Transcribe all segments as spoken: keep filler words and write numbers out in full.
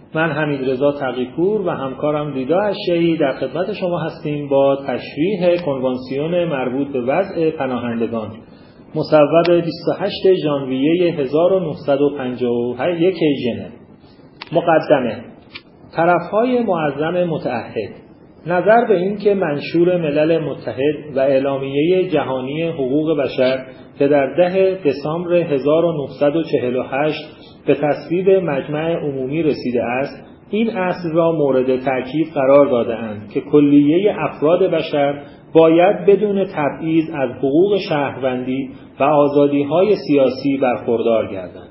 من حمیدرضا تقی‌پور و همکارم دیدا اشعری در خدمت شما هستیم با تشریح کنوانسیون مربوط به وضع پناهندگان مصوب بیست و هشتم ژانویه هزار و نهصد و پنجاه و یک ژنو. مقدمه. طرف‌های معظم متعهد. نظر به این که منشور ملل متحد و اعلامیه جهانی حقوق بشر که در ده دسامبر هزار و نهصد و چهل و هشت به تصویب مجمع عمومی رسیده است، این اصل را مورد تأکید قرار داده‌اند که کلیه افراد بشر باید بدون تبعیض از حقوق شهروندی و آزادی‌های سیاسی برخوردار گردند.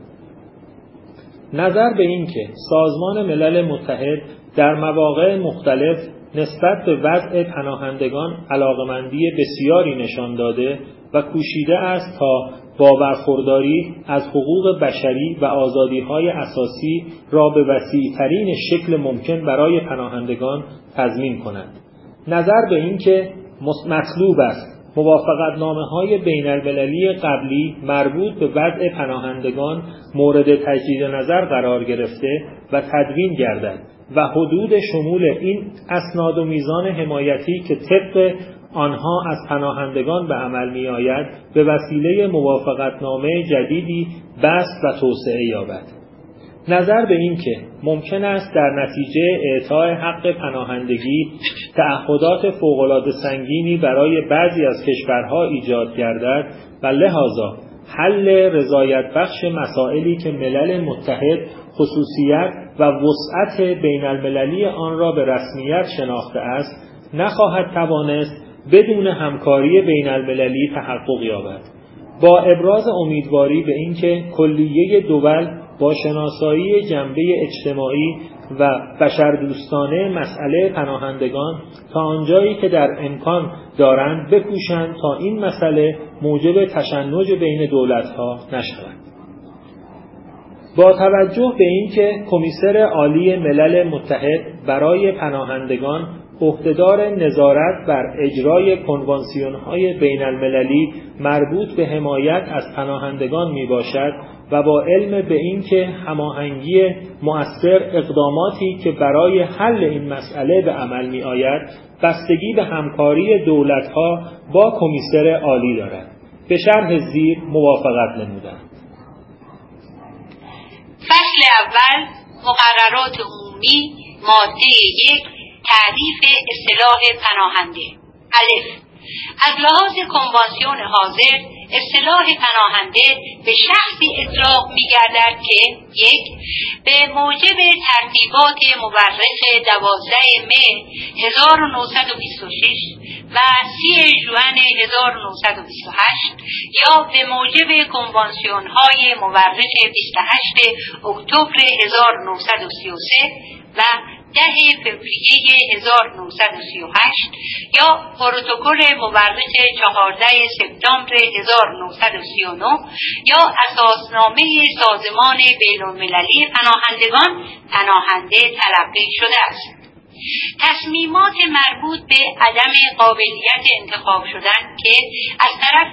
نظر به این که سازمان ملل متحد در مواقع مختلف نسبت به وضع پناهندگان علاقمندی بسیاری نشان داده و کوشیده است تا با برخورداری از حقوق بشری و آزادی‌های اساسی را به وسیع‌ترین شکل ممکن برای پناهندگان تضمین کند. نظر به این که مطلوب است موافقتنامه‌های بین‌المللی قبلی مربوط به وضع پناهندگان مورد تجدید نظر قرار گرفته و تدوین گردد و حدود شمول این اسناد و میزان حمایتی که طبق آنها از پناهندگان به عمل می آید به وسیله موافقتنامه جدیدی بسط و توسعه یابد. نظر به این که ممکن است در نتیجه اعطای حق پناهندگی تعهدات فوق‌العاده سنگینی برای بعضی از کشورها ایجاد گردد و لذا حل رضایت بخش مسائلی که ملل متحد خصوصیت و وسعت بین المللی آن را به رسمیت شناخته است نخواهد توانست بدون همکاری بین المللی تحقق یابد. با ابراز امیدواری به اینکه کلیه دول با شناسایی جنبه اجتماعی و بشردوستانه مسئله پناهندگان تا آنجایی که در امکان دارند بکوشند تا این مسئله موجب تشنج بین دولت‌ها نشود. با توجه به اینکه کمیسر عالی ملل متحد برای پناهندگان عهدهدار نظارت بر اجرای کنوانسیون‌های بین‌المللی مربوط به حمایت از پناهندگان میباشد و با علم به اینکه هماهنگی مؤثر اقداماتی که برای حل این مسئله به عمل میآید بستگی به همکاری دولت‌ها با کمیسر عالی دارد، به شرح زیر موافقت نمودند. فصل اول مقررات عمومی ماده یک تعریف اصطلاح پناهنده. الف. از لحاظ کنوانسیون حاضر اصطلاح پناهنده به شخصی اطلاق می‌گردد که یک به موجب ترتیبات مورخ دوازده مه هزار و نهصد و بیست و شش و سی ژوئن هزار و نهصد و بیست و هشت یا به موجب کنوانسیون‌های مورخ بیست و هشتم اکتبر هزار و نهصد و سی و سه و ده فوریه هزار و نهصد و سی و هشت یا پروتکل مورخ چهاردهم سپتامبر هزار و نهصد و سی و نه یا اساسنامه سازمان بین‌المللی پناهندگان پناهنده تلقی شده است. تصمیمات مربوط به عدم قابلیت انتخاب شدن که از طرف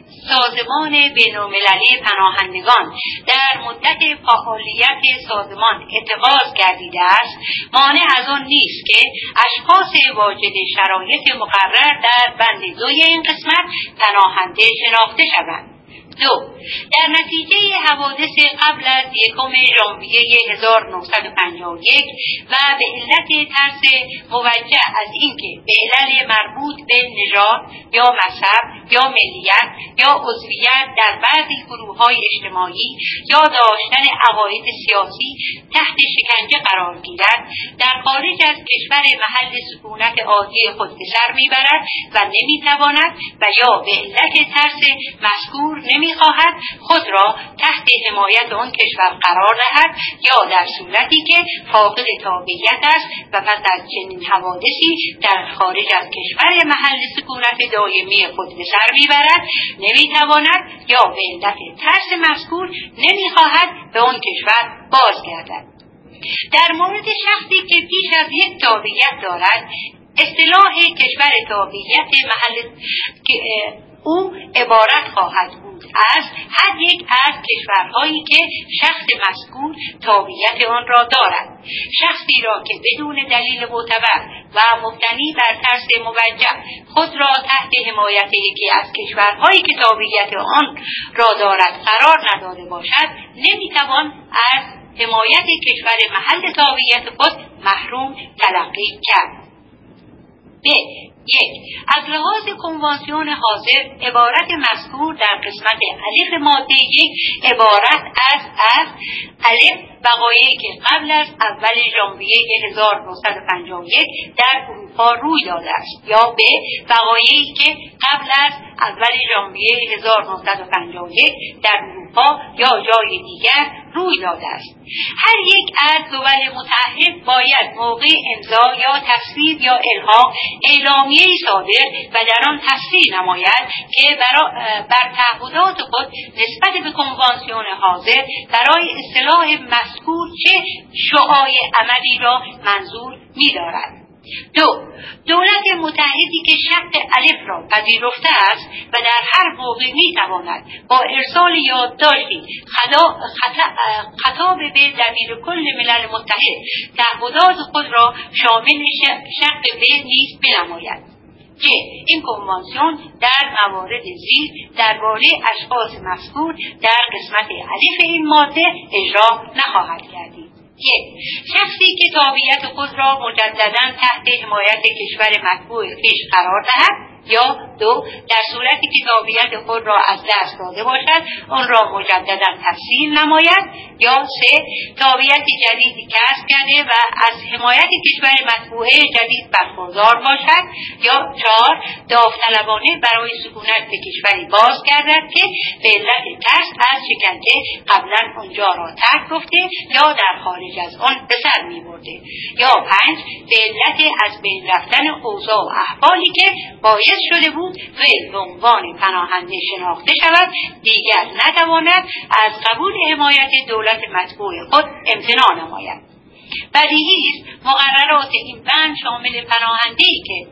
سازمان بین‌المللی پناهندگان در مدت فعالیت سازمان اتخاذ گردیده است مانع از آن نیست که اشخاص واجد شرایط مقرر در بند دوی این قسمت پناهنده شناخته شوند. دو. در نتیجه حوادث قبل از یکم ژانویه هزار و نهصد و پنجاه و یک و به علت ترس موجه از اینکه به علل مربوط به نژاد یا مذهب یا ملیت یا عضویت در بعضی گروه‌های اجتماعی یا داشتن عقاید سیاسی تحت شکنجه قرار گیرد در خارج از کشور محل سکونت عادی خود به سر میبرد و نمیتواند و یا به علت ترس مذکور نمیخواهد خود را تحت حمایت آن کشور قرار دهد یا در صورتی که فاقد تابعیت است و پس از چنین حوادثی در خارج از کشور محل سکونت دائمی خود به سر میبرد نمیتواند یا به علت ترس مذکور نمیخواهد به آن کشور بازگردد. در مورد شخصی که بیش از یک تابعیت دارد اصطلاح کشور تابعیت محل او عبارت خواهد بود از هر یک از کشورهایی که شخص مذکور تابعیت آن را دارد. شخصی را که بدون دلیل معتبر و مبتنی بر ترس موجه خود را تحت حمایت یکی از کشورهایی که تابعیت آن را دارد قرار نداده باشد، نمیتوان از حمایت کشور محل تابعیت خود محروم تلقی کرد. ب. یک. از لحاظ کنوانسیون حاضر عبارت مذکور در قسمت الف ماده یک عبارت از از الف وقایعی که قبل از اول ژانویه هزار و نهصد و پنجاه و یک در اروپا روی داده است، یا ب. وقایعی که قبل از اول ژانویه هزار و نهصد و پنجاه و یک در اروپا یا جای دیگر روی داده است. هر یک از دول متعهد باید موقع امضا یا تصویب یا الحاق اعلامیه‌ای صادر و در آن تصریح نماید که بر تعهدات خود نسبت به کنوانسیون حاضر برای اصطلاح مذکور چه شعاع عملی را منظور می‌دارد. دو. دولت متحدی که شرط الف را پذیرفته است و در هر موقع میتواند با ارسال یادداشتی خطاب به دبیر کل ملل متحد تعهدات خود را شامل شرط ب نیز بنماید. ج. این کنوانسیون در موارد زیر درباره اشخاص مذکور در قسمت الف این ماده اجرا نخواهد گردید. یک. شخصی که تابعیت خود را مجددا تحت حمایت کشور مطبوع خویش قرار دهد، یا دو. در صورتی که تابعیت خود را از دست داده باشد آن را مجددا تحصیل نماید، یا سه. تابعیت جدیدی کسب کرده و از حمایت کشور مطبوع جدید برخوردار باشد، یا چهار. داوطلبانه برای سکونت به کشوری باز گردد که به علت ترس از شکنجه قبلا آنجا را ترک گفته یا در خارج از آن به سر می برده، یا پنج. به علت از بین رفتن اوضاع و احوالی که باید شده بود وی به عنوان پناهنده شناخته شود دیگر نتواند از قبول حمایت دولت مطبوع خود امتناع نماید. بدیهی است مقررات این بند شامل پناهنده‌ای که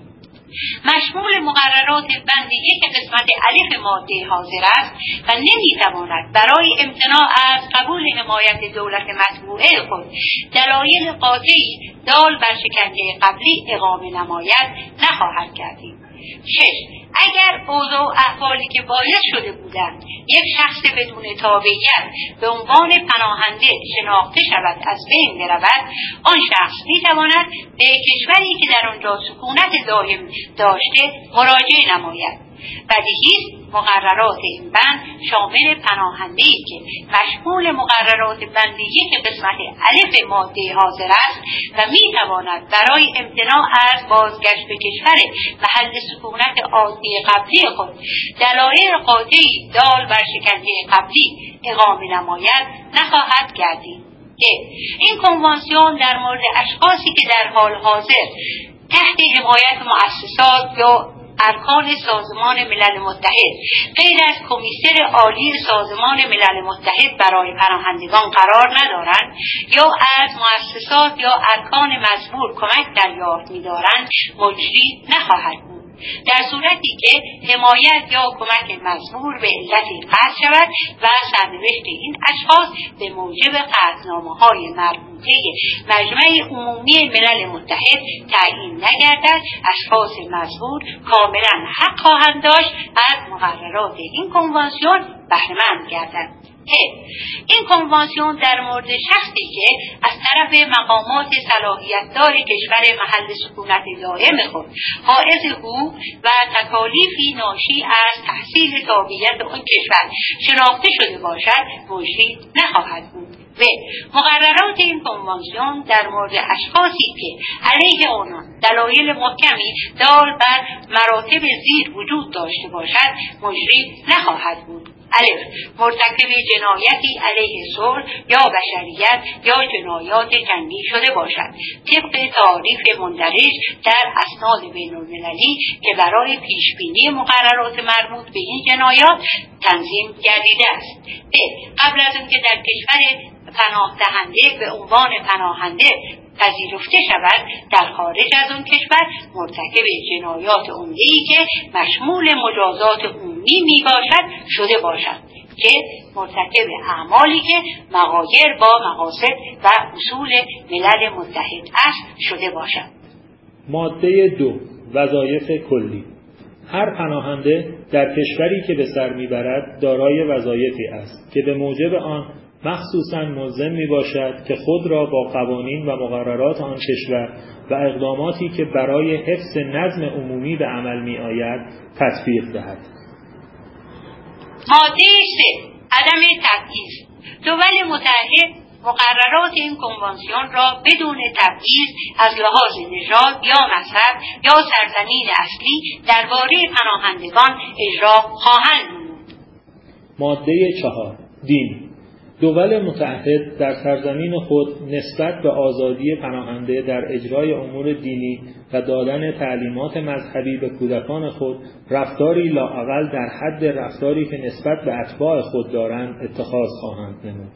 مشمول مقررات بند یک قسمت الف ماده حاضر است و نمیتواند برای امتناع از قبول حمایت دولت مطبوعه خود دلایل قاطعی دال بر شکنجه قبلی اقامه نماید نخواهد گردید. شش. اگر اوضاع و احوالی که باعث شده بودند یک شخص بدون تابعیت به عنوان پناهنده شناخته شود از بین برود، آن شخص میتواند به کشوری که در آنجا سکونت دائم داشته مراجعه نماید. بدیهی است مقررات این بند شامل پناهنده‌ای که مشمول مقررات بند یک قسمت الف ماده حاضر است و میتواند برای امتناع از بازگشت به کشور محل سکونت عادی قبلی خود دلایل قاطعی دال بر شکنجه قبلی اقامه نماید نخواهد گردید. این کنوانسیون در مورد اشخاصی که در حال حاضر تحت حمایت مؤسسات یا ارکان سازمان ملل متحد غیر از کمیسر عالی سازمان ملل متحد برای پناهندگان قرار ندارند یا از مؤسسات یا ارکان مزبور کمک دریافت می‌دارند مجری نخواهد بود. در صورتی که حمایت یا کمک مزبور به علتی قطع شود و سرنوشت این اشخاص به موجب قطعنامه‌های مربوطه مجمع عمومی ملل متحد تعیین نگردد، اشخاص مزبور کاملا حق خواهند داشت از مقررات این کنوانسیون بهره‌مند گردند. این کنوانسیون در مورد شخصی که از طرف مقامات صلاحیت‌دار کشور محل سکونت دائم خود حائز حقوق و تکالیفی ناشی از تحصیل تابعیت آن کشور شناخته شده باشد مجری نخواهد بود. و مقررات این کنوانسیون در مورد اشخاصی که علیه آنان دلایل محکمی دال بر مراتب زیر وجود داشته باشد مجری نخواهد بود. الف. مرتکب جنایتی علیه صلح یا بشریت یا جنایات جنگی شده باشد طبق تعریف مندرج در اسناد بین المللی که برای پیشبینی مقررات مربوط به این جنایات تنظیم گردیده است. ب. قبل از اینکه در کشور پناه دهنده به عنوان پناهنده پذیرفته شود در خارج از آن کشور مرتکب جنایات عمده‌ای که مشمول مجازات عمومی می باشد شده باشد که مرتکب اعمالی که مغایر با مقاصد و اصول ملل متحد است شده باشد. ماده دو، وظایف کلی. هر پناهنده در کشوری که به سر میبرد دارای وظایفی است که به موجب آن مخصوصاً ملزم می باشد که خود را با قوانین و مقررات آن کشور و اقداماتی که برای حفظ نظم عمومی به عمل می آید تطبیق دهد. ماده سه، عدم تبعیض. دول متحد مقررات این کنوانسیون را بدون تبعیض از لحاظ نژاد یا مذهب یا سرزمین اصلی درباره پناهندگان اجرا خواهند نمود. ماده چهار، دین. دول متحد در سرزمین خود نسبت به آزادی پناهنده در اجرای امور دینی و دادن تعلیمات مذهبی به کودکان خود رفتاری لااقل در حد رفتاری که نسبت به اتباع خود دارند اتخاذ خواهند نمود.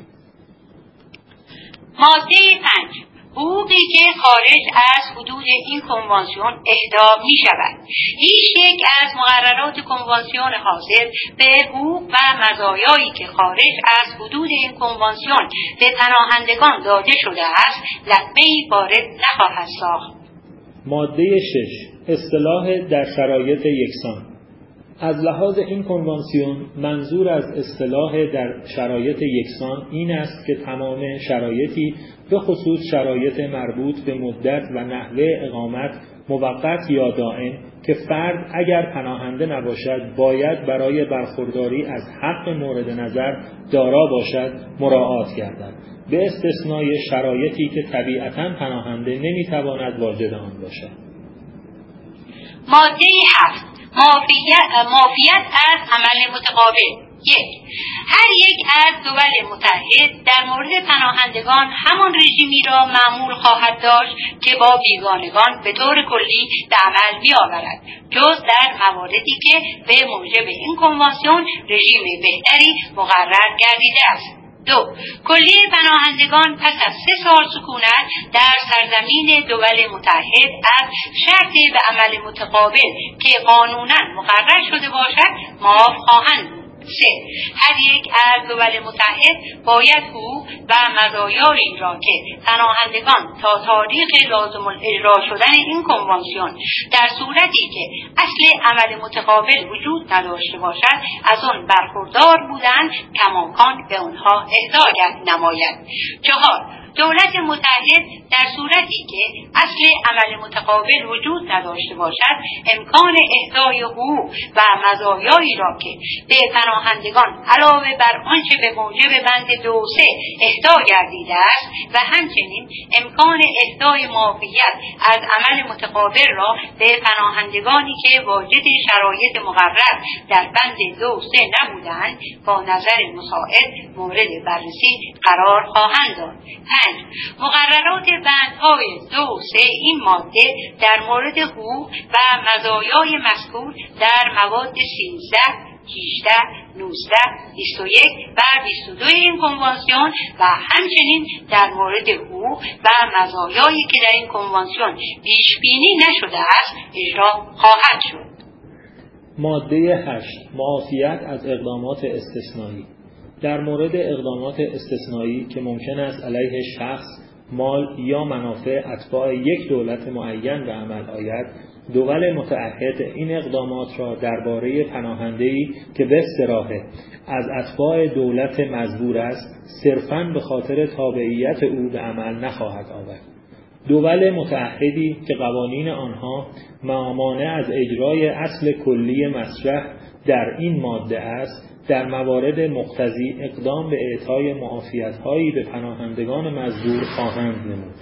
ماده پنج، حقوقی که خارج از حدود این کنوانسیون اهدا می شود. هیچ یک از مقررات کنوانسیون حاضر به حقوق و مزایایی که خارج از حدود این کنوانسیون به پناهندگان داده شده است لطمه‌ای وارد نخواهد ساخت. ماده شش، اصطلاح در شرایط یکسان. از لحاظ این کنوانسیون منظور از اصطلاح در شرایط یکسان این است که تمام شرایطی به خصوص شرایط مربوط به مدت و نحوه اقامت موقت یا دائم که فرد اگر پناهنده نباشد باید برای برخورداری از حق مورد نظر دارا باشد مراعات گردد، به استثنای شرایطی که طبیعتاً پناهنده نمیتواند واجد آن باشد. ماده هفت، معافیت از عمل متقابل. یک، هر یک از دول متحد در مورد پناهندگان همان رژیمی را معمول خواهد داشت که با بیگانگان به طور کلی به عمل می آورد، جز در مواردی که به موجب این کنوانسیون رژیم بهتری مقرر گردیده است. دو، کلیه پناهندگان پس از سه سال سکونت در سرزمین دول متحد از شرط به عمل متقابل که قانونا مقرر شده باشد معاف خواهند بود. سه، هر یک از دول متحد باید حقوق و مزایایی را که پناهندگان تا تاریخ لازم الاجرا شدن این کنوانسیون در صورتی که اصل عمل متقابل وجود نداشته باشد از آن برخوردار بودند کماکان به آنها اهدا نماید. چهار، دولت متحد در صورتی که اصل عمل متقابل وجود نداشته باشد امکان اهدای حقوق و مزایایی را که به پناهندگان علاوه بر آنچه به موجب بند دو سه اهدا گردیده است و همچنین امکان اهدای معافیت از عمل متقابل را به پناهندگانی که واجد شرایط مقرر در بند دو سه نبودند با نظر مساعد مورد بررسی قرار خواهند داد. پنج، مقررات بندهای دو سه این ماده در مورد حقوق و مزایای مذکور در مواد سیزده، هجده، نوزده، بیست و یک و بیست و دو این کنوانسیون و همچنین در مورد حقوق و مزایایی که در این کنوانسیون پیش بینی نشده است اجرا خواهد شد. ماده هشت، معافیت از اقدامات استثنایی. در مورد اقدامات استثنایی که ممکن است علیه شخص، مال یا منافع اتباع یک دولت معین به عمل آید، دول متعهد این اقدامات را درباره پناهنده‌ای که به صراحه از اتباع دولت مزبور است صرفاً به خاطر تابعیت او به عمل نخواهد آورد. دول متعهدی که قوانین آنها مانع از اجرای اصل کلی مطرح در این ماده است در موارد مقتضی اقدام به اعطای معافیت‌هایی به پناهندگان مزدور خواهند نمود.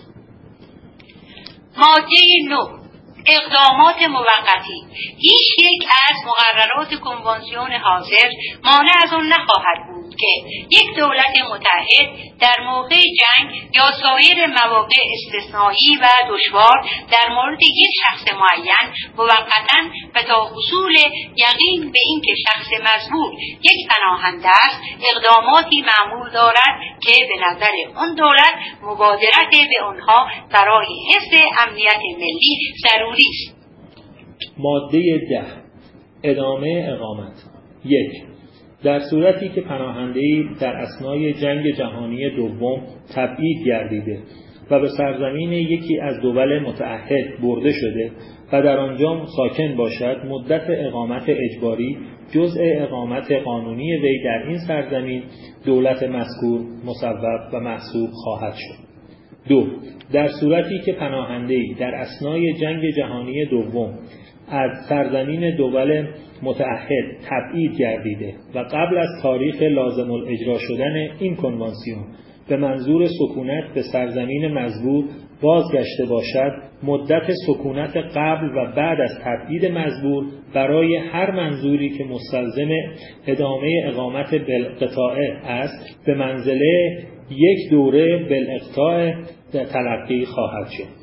ماده نه، اقدامات موقتی. هیچ یک از مقررات کنوانسیون حاضر مانع از آن نخواهد بود بود که یک دولت متحد در موقع جنگ یا سایر مواقع استثنایی و دشوار در مورد یک شخص معین موقتاً و تا حصول یقین به این که شخص مزبور یک پناهنده است اقداماتی معمول دارد که به نظر آن دولت مبادرت به آنها برای حفظ امنیت ملی ضروری است. ماده ده، ادامه اقامت. یک، در صورتی که پناهنده‌ای در اثنای جنگ جهانی دوم تبعید گردیده و به سرزمین یکی از دول متعهد برده شده و در آنجا ساکن باشد، مدت اقامت اجباری جزء اقامت قانونی وی در این سرزمین دولت مذکور مصوب و محسوب خواهد شد. دو، در صورتی که پناهنده‌ای در اثنای جنگ جهانی دوم از سرزمین دول متعهد تبعید گردیده و قبل از تاریخ لازم الاجرا شدن این کنوانسیون به منظور سکونت به سرزمین مزبور بازگشته باشد، مدت سکونت قبل و بعد از تبعید مزبور برای هر منظوری که مستلزم ادامه اقامت بالقطاع است به منزله یک دوره بالاقطاع تلقی خواهد شد.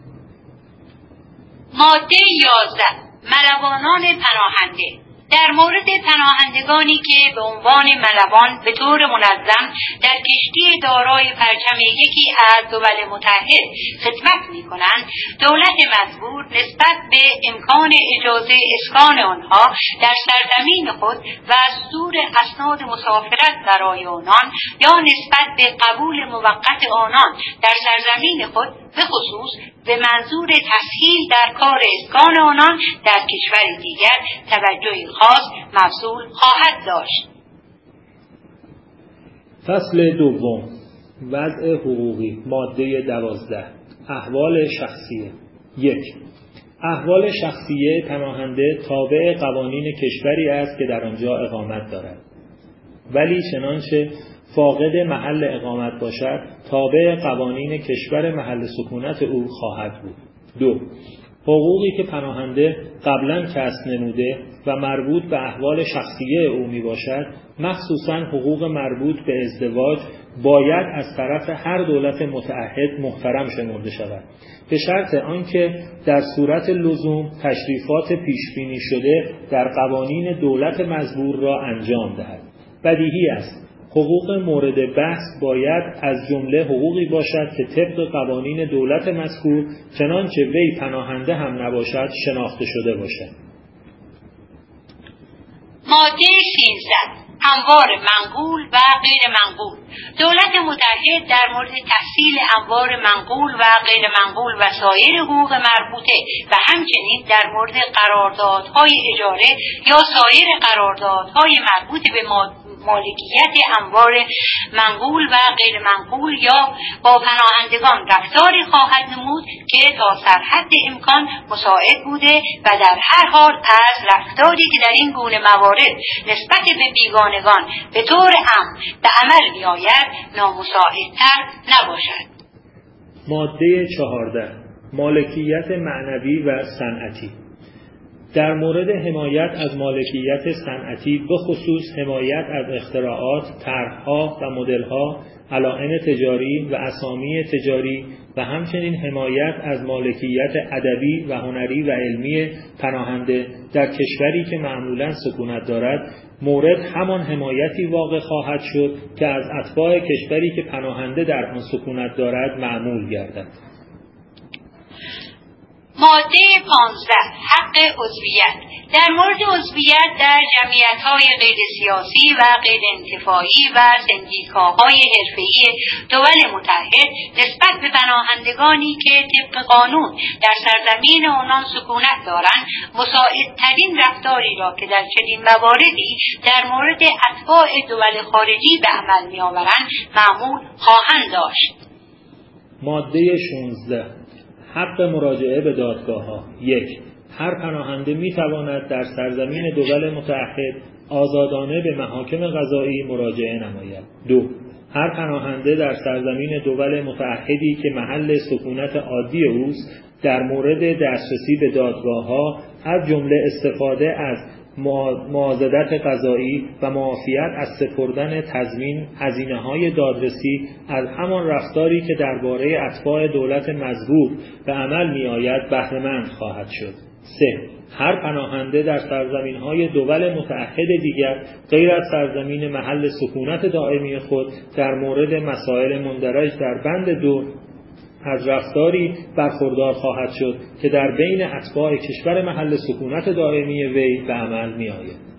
ماده یازده، ملوانان پناهنده. در مورد پناهندگانی که به عنوان ملوان به طور منظم در کشتی دارای پرچم یکی از دول متحد خدمت می‌کنند، دولت مزبور نسبت به امکان اجازه اسکان آنها در سرزمین خود و صدور اسناد مسافرت برای آنان یا نسبت به قبول موقت آنان در سرزمین خود به خصوص به منظور تسهیل در کار اسکان آنان در کشور دیگر توجهی خاص مبذول خواهد داشت. فصل دوم، وضع حقوقی. ماده دوازده، احوال شخصیه. یک، احوال شخصیه پناهنده تابع قوانین کشوری است که در آنجا اقامت دارد، ولی چنانچه فاقد محل اقامت باشد تابع قوانین کشور محل سکونت او خواهد بود. دو، حقوقی که پناهنده قبلا کسب نموده و مربوط به احوال شخصیه او می باشد، مخصوصاً حقوق مربوط به ازدواج، باید از طرف هر دولت متعهد محترم شمرده شود، به شرط آنکه در صورت لزوم تشریفات پیشبینی شده در قوانین دولت مزبور را انجام دهد. بدیهی است حقوق مورد بحث باید از جمله حقوقی باشد که طبق قوانین دولت مذکور چنانچه وی پناهنده هم نباشد شناخته شده باشد. ماده سیزده، انوار منقول و غیر منقول. دولت متحد در مورد تفصیل انوار منقول و غیر منقول و سایر حقوق مربوطه و همچنین در مورد قراردادهای اجاره یا سایر قراردادهای مربوط به مالکیت انوار منقول و غیر منقول یا با پناهندگان رفتاری خواهد نمود که تا سرحد امکان مساعد بوده و در هر حال از رفتاری که در این گونه موارد نسبت به بیگانگان به طور عام به عمل می‌آید نامساعدتر نباشد. ماده چهارده، مالکیت معنوی و صنعتی. در مورد حمایت از مالکیت صنعتی به خصوص حمایت از اختراعات، طرح‌ها و مدل‌ها، علائم تجاری و اسامی تجاری و همچنین حمایت از مالکیت ادبی و هنری و علمی پناهنده در کشوری که معمولاً سکونت دارد، مورد همان حمایتی واقع خواهد شد که از اتباع کشوری که پناهنده در آن سکونت دارد معمول گردد. ماده پانزده، حق عضویت. در مورد عضویت در جمعیت‌های غیر سیاسی و غیر انتفاعی و سندیکاهای حرفه‌ای دول متحد نسبت به پناهندگانی که طبق قانون در سرزمین آنان سکونت دارند، مساعدترین رفتاری را که در چنین مواردی در مورد اتباع دول خارجی به عمل می‌آورند معمول خواهند داشت. ماده شانزده، حق مراجعه به دادگاه‌ها. یک، هر پناهنده می‌تواند در سرزمین دول متعهد آزادانه به محاکم قضایی مراجعه نماید. دو، هر پناهنده در سرزمین دول متعهدی که محل سکونت عادی اوست در مورد دسترسی به دادگاه‌ها از جمله استفاده از معاضدت قضایی و معافیت از سپردن تضمین هزینه‌های دادرسی از همان رفتاری که درباره اتباع دولت مزبور به عمل می‌آید بهره مند خواهد شد. سه. هر پناهنده در سرزمین‌های دول متعهد دیگر غیر از سرزمین محل سکونت دائمی خود در مورد مسائل مندرج در بند دو از رفتاری برخوردار خواهد شد که در بین اتباع کشور محل سکونت دائمی وی به عمل می‌آید.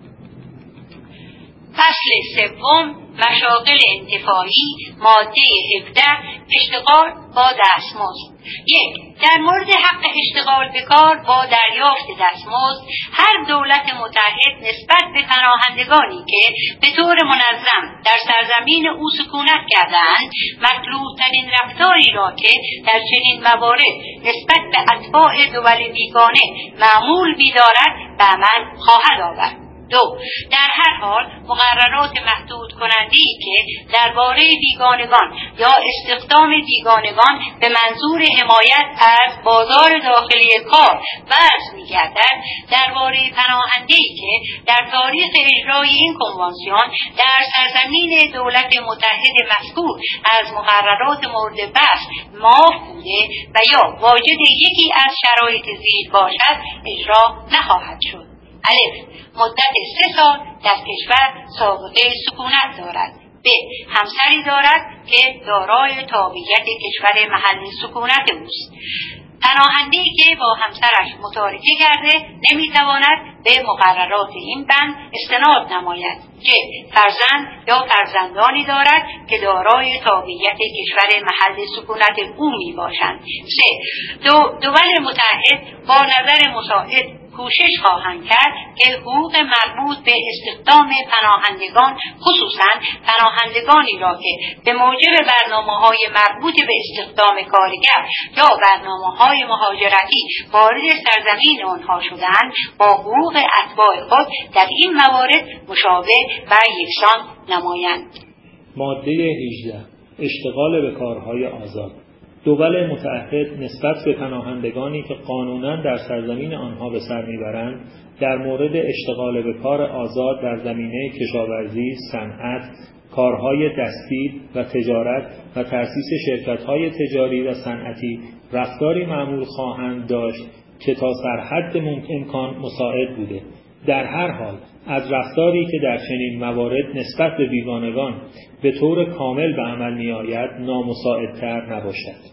فصل سوم، مشاغل انتفاعی، ماده هفده، اشتغال با دستمزد. یک. در مورد حق اشتغال به کار با دریافت دستمزد، هر دولت متحد نسبت به پناهندگانی که به طور منظم در سرزمین او سکونت کردند، مطلوب‌ترین رفتاری را که در چنین موارد نسبت به اتباع دول بیگانه معمول می‌دارد به عمل خواهد آورد. دو. در هر حال مقررات محدود کننده‌ای که درباره بیگانگان یا استخدام بیگانگان به منظور حمایت از بازار داخلی کار وضع می‌گردد، درباره پناهنده‌ای که در تاریخ اجرای این کنوانسیون در سرزمین دولت متحد مذکور از مقررات مورد بحث معاف بوده و یا واجد یکی از شرایط زیر باشد اجرا نخواهد شد. الف. مدت سه سال در کشور سابقه سکونت دارد. ب. همسری دارد که دارای تابعیت کشور محل سکونت اوست. پناهنده‌ای که با همسرش متارکه کرده نمیتواند به مقررات این بند استناد نماید. ج. فرزند یا فرزندانی دارد که دارای تابعیت کشور محل سکونت او می باشند. سه. دو دول متحد با نظر مساعد کوشش خواهند کرد که حقوق مربوط به استخدام پناهندگان، خصوصاً پناهندگانی را که به موجب برنامه‌های مربوط به استخدام کارگر یا برنامه‌های مهاجرتی وارد سرزمین آنها شدند، با حقوق اتباع خود در این موارد مشابه و یکسان نمایند. ماده هجده. اشتغال به کارهای آزاد. دول متعهد نسبت به پناهندگانی که قانوناً در سرزمین آنها به سر میبرند در مورد اشتغال به کار آزاد در زمینه کشاورزی، صنعت، کارهای دستی و تجارت و تأسیس شرکت‌های تجاری و صنعتی رفتاری معمول خواهند داشت که تا سرحد امکان مساعد بوده. در هر حال از رفتاری که در چنین موارد نسبت به بیگانگان به طور کامل به عمل می آید نامساعدتر نباشد.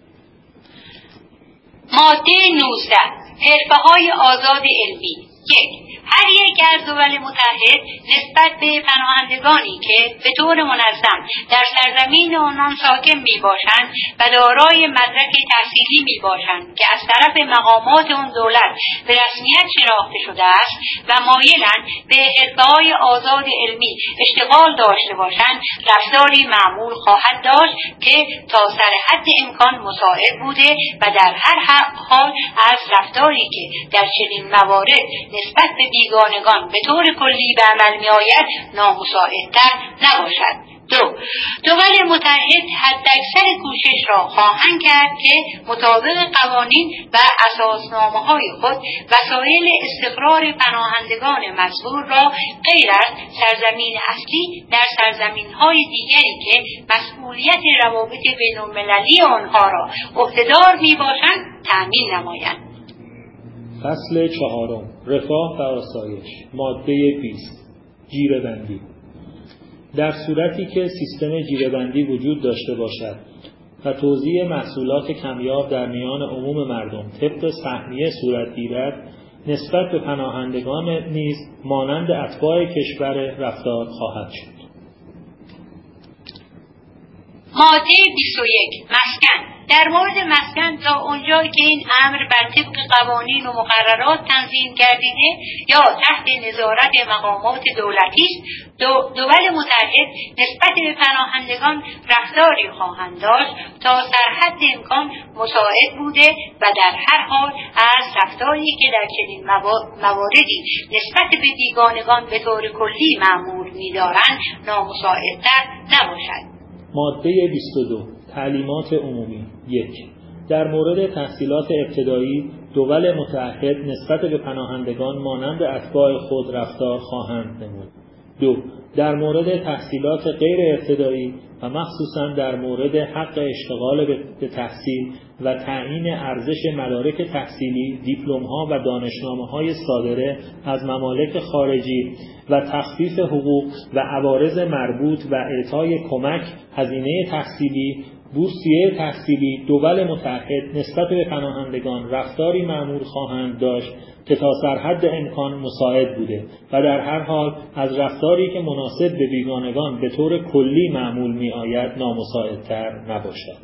ماده نوزده. حرفه‌های آزاد علمی. یک. هر یک از دول متحد نسبت به پناهندگانی که به طور منظم در سرزمین آنان ساکن می باشند و دارای مدرک تحصیلی می باشند که از طرف مقامات آن دولت به رسمیت شناخته شده است و مایلند به حرفه‌های آزاد علمی اشتغال داشته باشند، رفتاری معمول خواهد داشت که تا سر حد امکان مساعد بوده و در هر حال از رفتاری که در چنین موارد نسبت به بیگانگان به طور کلی به عمل می آید نامساعدتر نباشد. دو. دول متحد حداکثر کوشش را خواهند کرد که مطابق قوانین و اساسنامه‌های خود وسایل استقرار پناهندگان مزبور را غیر از سرزمین اصلی در سرزمین‌های دیگری که مسئولیت روابط بین‌المللی آنها را عهده‌دار می‌باشند تأمین نمایند. فصل چهارم. رفاه و آسایش. ماده بیست. جیره‌بندی. در صورتی که سیستم جیره‌بندی وجود داشته باشد و توزیع محصولات کمیاب در میان عموم مردم طبق سهمیه صورت گیرد، نسبت به پناهندگان نیز مانند اتباع کشور رفتار خواهد شد. ماده بیست و یک. مسکن. در مورد مسکن تا اونجایی که این امر بر طبق قوانین و مقررات تنظیم گردیده یا تحت نظارت مقامات دولتی است، دو دول متحد نسبت به پناهندگان رفتاری خواهند داشت تا سرحد امکان مساعد بوده و در هر حال از رفتاری که در چنین مواردی نسبت به بیگانگان به طور کلی مأمور می‌دارند نامساعدتر نباشد. ماده بیست و دو. تعلیمات عمومی. یک. در مورد تحصیلات ابتدایی دول متعهد نسبت به پناهندگان مانند اتباع خود رفتار خواهند نمود. دو. در مورد تحصیلات غیر ابتدایی و مخصوصاً در مورد حق اشتغال به تحصیل و تعیین ارزش مدارک تحصیلی، دیپلم‌ها و دانشنامه‌های صادره از ممالک خارجی و تخفیف حقوق و عوارض مربوط و اعطای کمک، هزینه تحصیلی، بورسیه تحصیلی، دول متعهد نسبت به پناهندگان رفتاری مأمور خواهند داشت که تا سرحد امکان مساعد بوده و در هر حال از رفتاری که مناسب به بیگانگان به طور کلی معمول می آید نامساعدتر نباشد.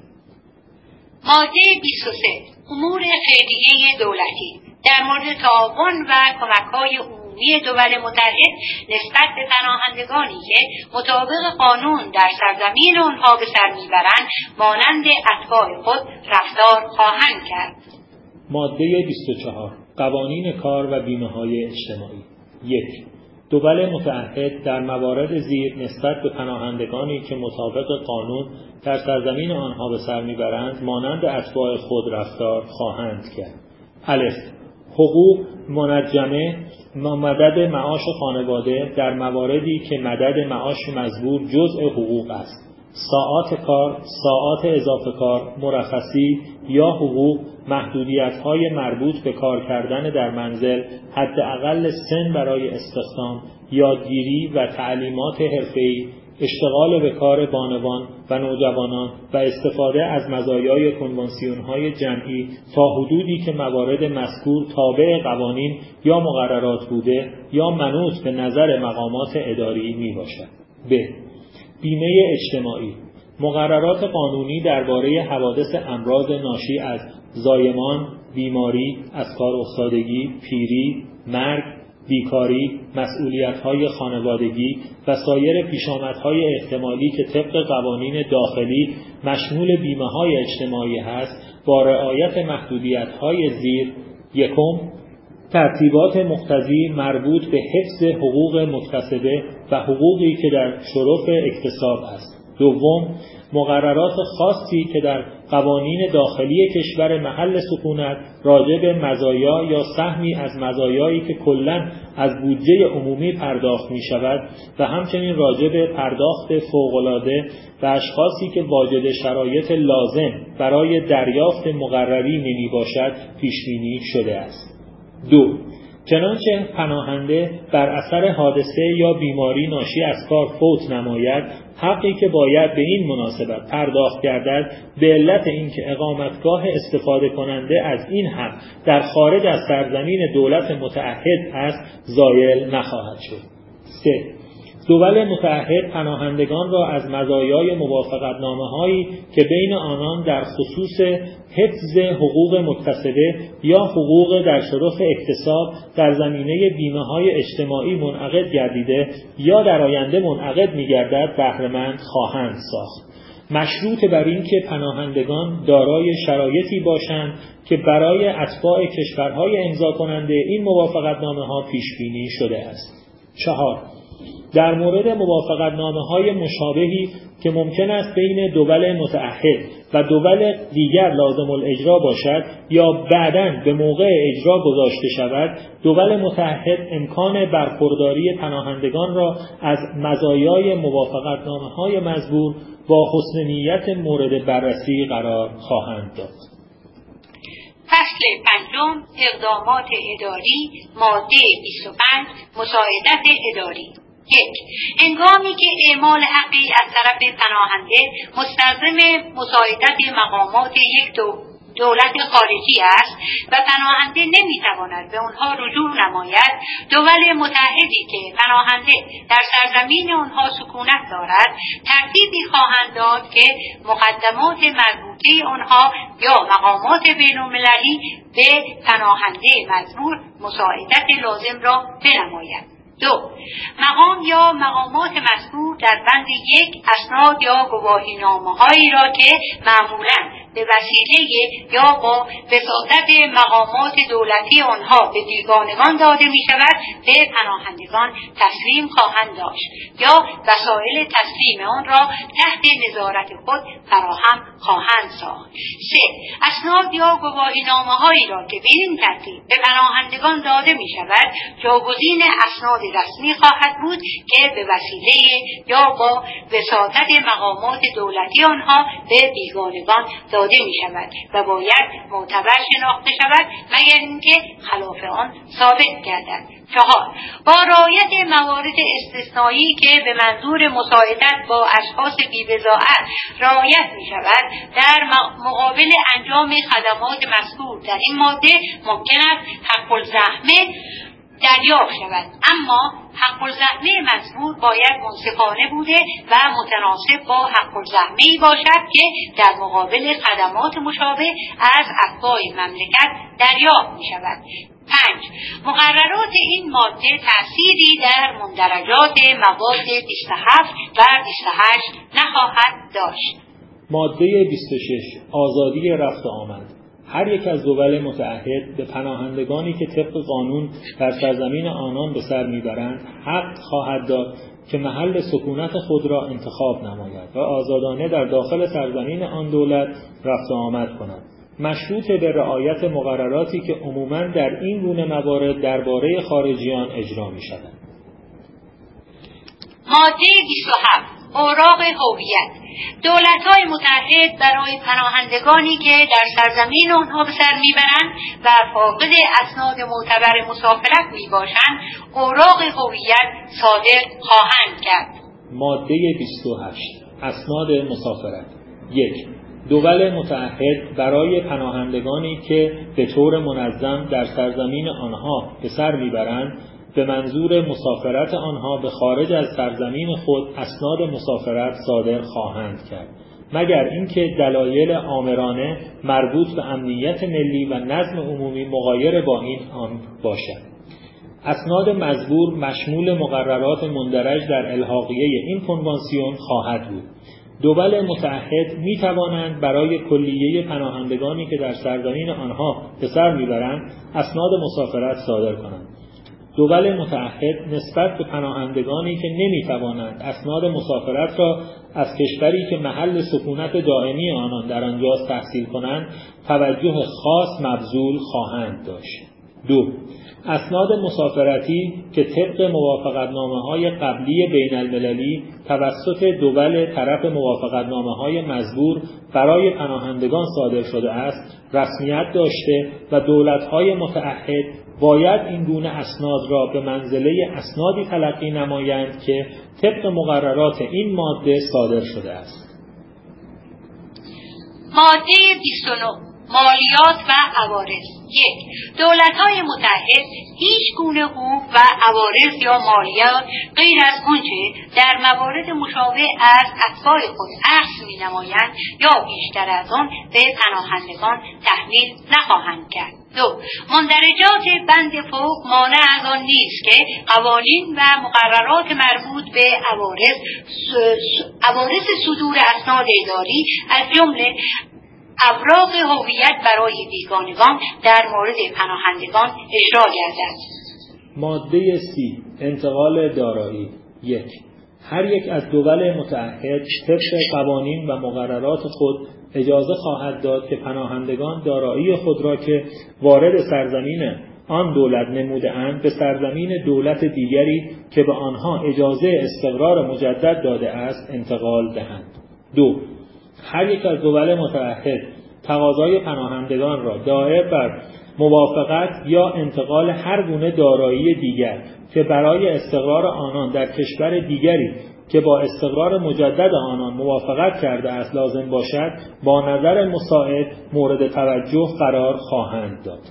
ماده بیست و سه امور خیریه دولتی در مورد تعاون و کمک‌های عمومی دول متحد نسبت به پناهندگانی که مطابق قانون در سرزمین آنها به سر میبرند مانند اتباع خود رفتار خواهند کرد. ماده بیست و چهار قوانین کار و بیمه‌های اجتماعی. یک. دول متعهد در موارد زیر نسبت به پناهندگانی که مطابق قانون در سرزمین آنها به سر میبرند مانند اتباع خود رفتار خواهند کرد. الف. حقوق منجمه مدد معاش خانواده در مواردی که مدد معاش مزبور جزء حقوق است. ساعات کار، ساعات اضافه کار، مرخصی یا حقوق، محدودیت‌های مربوط به کار کردن در منزل، حداقل سن برای استخدام، یادگیری و تعلیمات حرفه‌ای، اشتغال به کار بانوان و نوجوانان و استفاده از مزایای کنوانسیون‌های جمعی تا حدودی که موارد مذکور تابع قوانین یا مقررات بوده یا منوط به نظر مقامات اداری میباشد. ب. بیمه اجتماعی مقررات قانونی درباره حوادث امراض ناشی از زایمان، بیماری، از کار افتادگی، پیری، مرگ، بیکاری، مسئولیت‌های خانوادگی و سایر پیشامدهای احتمالی که طبق قوانین داخلی مشمول بیمه‌های اجتماعی هست با رعایت محدودیت‌های زیر: یکم، ترتیبات مقتضی مربوط به حفظ حقوق مکتسبه و حقوقی که در شرف اکتساب است. دوم، مقررات خاصی که در قوانین داخلی کشور محل سکونت راجع به مزایا یا سهمی از مزایایی که کلاً از بودجه عمومی پرداخت می شود و همچنین راجع به پرداخت فوق‌العاده و اشخاصی که واجد شرایط لازم برای دریافت مقرری نمی باشد پیش بینی شده است. دو، چنانچه پناهنده بر اثر حادثه یا بیماری ناشی از کار فوت نماید، حقی که باید به این مناسبت پرداخت گردد به علت اینکه اقامتگاه استفاده کننده از این حق در خارج از سرزمین دولت متعهد است زایل نخواهد شد. سه، دول متعهد پناهندگان را از مزایای موافقتنامه‌هایی که بین آنان در خصوص حفظ حقوق مکتسبه یا حقوق در شرف اکتساب در زمینه بیمه‌های اجتماعی منعقد گردیده یا در آینده منعقد می‌گردد بهره‌مند خواهند ساخت، مشروط بر این که پناهندگان دارای شرایطی باشند که برای اتباع کشورهای امضا کننده این موافقتنامه‌ها پیش بینی شده است. چهار، در مورد موافقتنامه‌های مشابهی که ممکن است بین دول متعهد و دول دیگر لازم الاجرا باشد یا بعداً به موقع اجرا گذاشته شود، دول متعهد امکان برخورداری پناهندگان را از مزایای موافقتنامه‌های مزبور با حسن نیت مورد بررسی قرار خواهند داد. فصل پنجم اقدامات اداری ماده بیست و پنج مساعدت اداری. یک، هنگامی که اعمال حقی از طرف پناهنده مستلزم مساعدت مقامات یک دو دولت خارجی است و پناهنده نمیتواند به آنها رجوع نماید، دول متحدی که پناهنده در سرزمین آنها سکونت دارد ترتیبی خواهند داد که مقدمات مربوطه آنها یا مقامات بین‌المللی به پناهنده مزبور مساعدت لازم را بنماید. دو، مقام یا مقامات مذکور در بند یک اسناد یا گواهینامه‌هایی را که معمولاً به وسیله یا با وساطت مقامات دولتی آنها به بیگانگان داده می شود به پناهندگان تسلیم خواهند داشت یا وسایل تسلیم آن را تحت نظارت خود فراهم خواهند ساخت. سه. اسناد یا گواهینامه‌هایی را که به این ترتیب به پناهندگان داده می شود جاگزین اسناد رسمی خواهد بود که به وسیله یا با وساطت مقامات دولتی آنها به بیگانگان داده می شود و باید معتبر شناخته شود مگر اینکه خلاف آن ثابت گردد. چهار. با رعایت موارد استثنایی که به منظور مساعدت با اشخاص بی‌بضاعت رعایت می شود در مقابل انجام خدمات مذکور در این ماده ممکن است حق الزحمه دریافت شود، اما حق الزحمه مذکور باید منصفانه بوده و متناسب با حق الزحمه‌ای باشد که در مقابل خدمات مشابه از اتباع مملکت دریافت می شود. پنج. مقررات این ماده تأثیری در مندرجات مواد بیست و هفت و بیست و هشت نخواهد داشت. ماده بیست و شش. آزادی رفت و آمد. هر یک از دول متعهد به پناهندگانی که طبق قانون در سرزمین آنان به سر میبرند حق خواهد داد که محل سکونت خود را انتخاب نماید و آزادانه در داخل سرزمین آن دولت رفت و آمد کند، مشروط به رعایت مقرراتی که عموماً در این گونه موارد درباره خارجیان اجرا می‌شود. ماده بیست و هفت. اوراق هویت. دولت‌های متحد برای پناهندگانی که در سرزمین آنها به سر میبرند و فاقد اسناد معتبر مسافرت میباشند اوراق هویت صادر خواهند کرد. ماده بیست و هشت. اسناد مسافرت. یک. دول متعهد برای پناهندگانی که به طور منظم در سرزمین آنها به سر میبرند به منظور مسافرت آنها به خارج از سرزمین خود اسناد مسافرت صادر خواهند کرد، مگر اینکه دلایل آمرانه مربوط به امنیت ملی و نظم عمومی مغایر با این آن باشد. اسناد مزبور مشمول مقررات مندرج در الحاقیه این کنوانسیون خواهد بود. دول متعهد می توانند برای کلیه پناهندگانی که در سرزمین آنها به سر میبرند اسناد مسافرت صادر کنند. دول متعهد نسبت به پناهندگانی که نمی توانند اسناد مسافرت را از کشوری که محل سکونت دائمی آنان در آنجاست تحصیل کنند توجه خاص مبذول خواهند داشت. دو. اسناد مسافرتی که طبق موافقتنامه‌های قبلی بین المللی توسط دول طرف موافقتنامه‌های مزبور برای پناهندگان صادر شده است رسمیت داشته و دولت‌های متعهد باید این گونه اسناد را به منزله اسنادی تلقی نمایند که طبق مقررات این ماده صادر شده است. ماده بیست و نه. مالیات و عوارض. یک. دولت‌های متحد هیچ گونه حقوق و عوارض یا مالیات غیر از آنچه در موارد مشابه از اتباع خود اخذ می‌نمایند یا بیشتر از آن به پناهندگان تحمیل نخواهند کرد. دو. مندرجات بند فوق مانع از آن نیست که قوانین و مقررات مربوط به عوارض عوارض صدور اسناد اداری از جمله اوراق هویت برای بیگانگان در مورد پناهندگان اجرا گردد. ماده سی. انتقال دارایی. یک. هر یک از دول متعهد طبق قوانین و مقررات خود اجازه خواهد داد که پناهندگان دارایی خود را که وارد سرزمین آن دولت نموده اند به سرزمین دولت دیگری که به آنها اجازه استقرار مجدد داده است انتقال دهند. دو. هر یک از دول متعهد تقاضای پناهندگان را دائر بر موافقت یا انتقال هر گونه دارایی دیگر که برای استقرار آنان در کشور دیگری که با استقرار مجدد آنان موافقت کرده است لازم باشد با نظر مساعد مورد توجه قرار خواهند داد.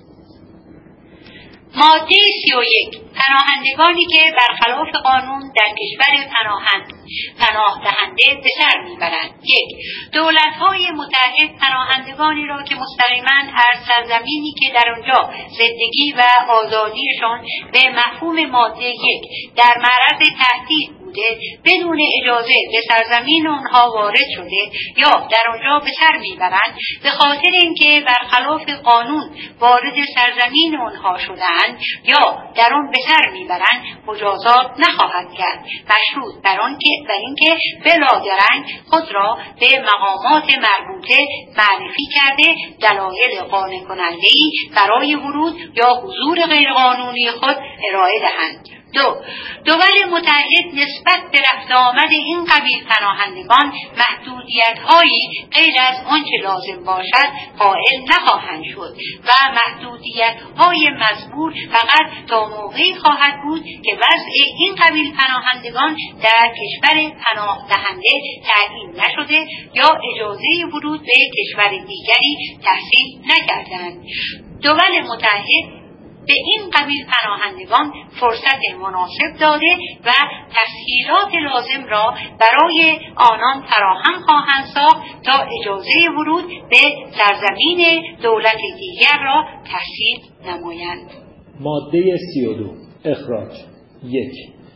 ماده سی و یک. پناهندگانی که برخلاف قانون در کشور پناهند پناه دهنده به سر میبرند. یک. دولت‌های متحد پناهندگانی را که مستقیما از سرزمینی که در آنجا زندگی و آزادیشان به مفهوم ماده یک در معرض تهدید بوده بدون اجازه به سرزمین آنها وارد شده یا در آنجا به سر میبرند، به خاطر اینکه برخلاف قانون وارد سرزمین آنها شده‌اند یا در آن به سر میبرند مجازات نخواهد کرد، مشروط بر آنکه بر اینکه بلادرنگ خود را به مقامات مربوطه معرفی کرده دلایل قانع کننده‌ای برای ورود یا حضور غیرقانونی خود ارائه دهند. دو دول متحد نسبت به رفت آمد این قبیل پناهندگان محدودیت‌هایی غیر از آنچه لازم باشد قائل نخواهند شد و محدودیت‌های مزبور فقط تا موقعی خواهد بود که وضع این قبیل پناهندگان در کشور پناه دهنده تعیین نشده یا اجازه ورود به کشور دیگری تحصیل نکردند. دول متحد به این قبیل پناهندگان فرصت مناسب داده و تسهیلات لازم را برای آنان فراهم خواهند ساخت تا اجازه ورود به سرزمین دولت دیگر را تحصیل نمایند. ماده سی و دو اخراج. یک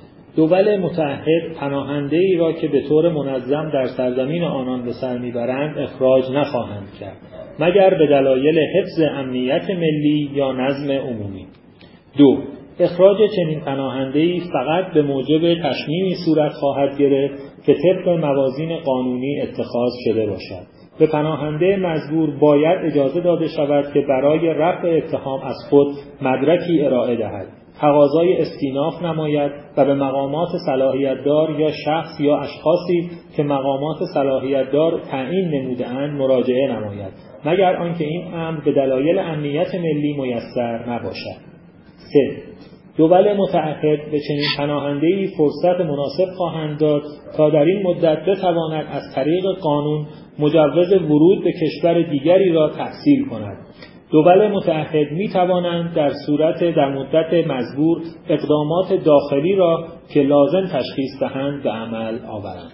دول متحد پناهنده‌ای را که به طور منظم در سرزمین آنان به سر میبرند اخراج نخواهند کرد مگر به دلایل حفظ امنیت ملی یا نظم عمومی. دو اخراج چنین پناهنده‌ای فقط به موجب تصمیمی صورت خواهد گرفت که طبق موازین قانونی اتخاذ شده باشد. به پناهنده مزبور باید اجازه داده شود که برای رفع اتهام از خود مدرکی ارائه دهد، تقاضای استیناف نماید و به مقامات صلاحیت‌دار یا شخص یا اشخاصی که مقامات صلاحیت‌دار تعیین نموده‌اند مراجعه نماید، مگر آنکه این امر به دلایل امنیت ملی میسر نباشد. سه دول متعهد به چنین پناهنده‌ای فرصت مناسب خواهند داد تا در این مدت بتواند از طریق قانون مجوز ورود به کشور دیگری را تحصیل کند. دول متعهد می توانند در صورت در مدت مزبور اقدامات داخلی را که لازم تشخیص دهند به عمل آورند.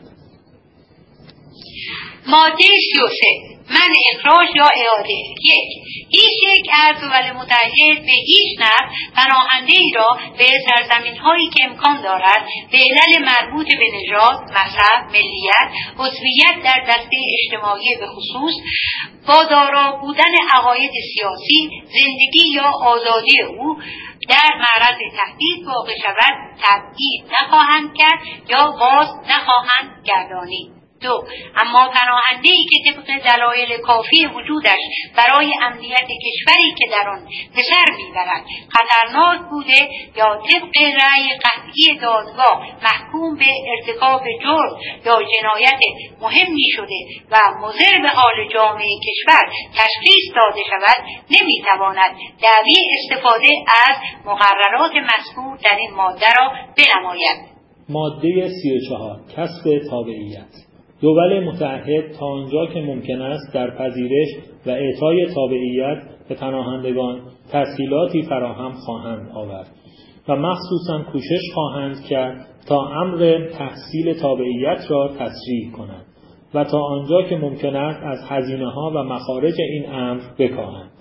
ماده سی و سه منع اخراج یا اعاده. یک هیچ یک از دول متحد به هیچ نحو پناهنده‌ای را به سرزمین‌هایی که امکان دارد به علل مربوط به نژاد، مذهب، ملیت، عضویت در دسته اجتماعی به خصوص، با دارا بودن عقاید سیاسی، زندگی یا آزادی او در معرض تهدید واقع شود تبعید نخواهند کرد یا باز نخواهند گردانید. دو اما پناهنده‌ای که طبق دلایل کافی وجودش برای امنیت کشوری که در آن به سر میبرد خطرناک بوده یا طبق رأی قطعی دادگاه محکوم به ارتکاب جرم یا جنایت مهمی شده و مضر به حال جامعه کشور تشخیص داده شود نمیتواند دعوی استفاده از مقررات مذکور در این ماده را بنماید. ماده سی و چهار کسب تابعیت. دول متحد تا آنجا که ممکن است در پذیرش و اعطای تابعیت به پناهندگان تسهیلاتی فراهم خواهند آورد و مخصوصاً کوشش خواهند کرد تا امر تحصیل تابعیت را تسریع کنند و تا آنجا که ممکن است از هزینه‌ها و مخارج این امر بکاهند.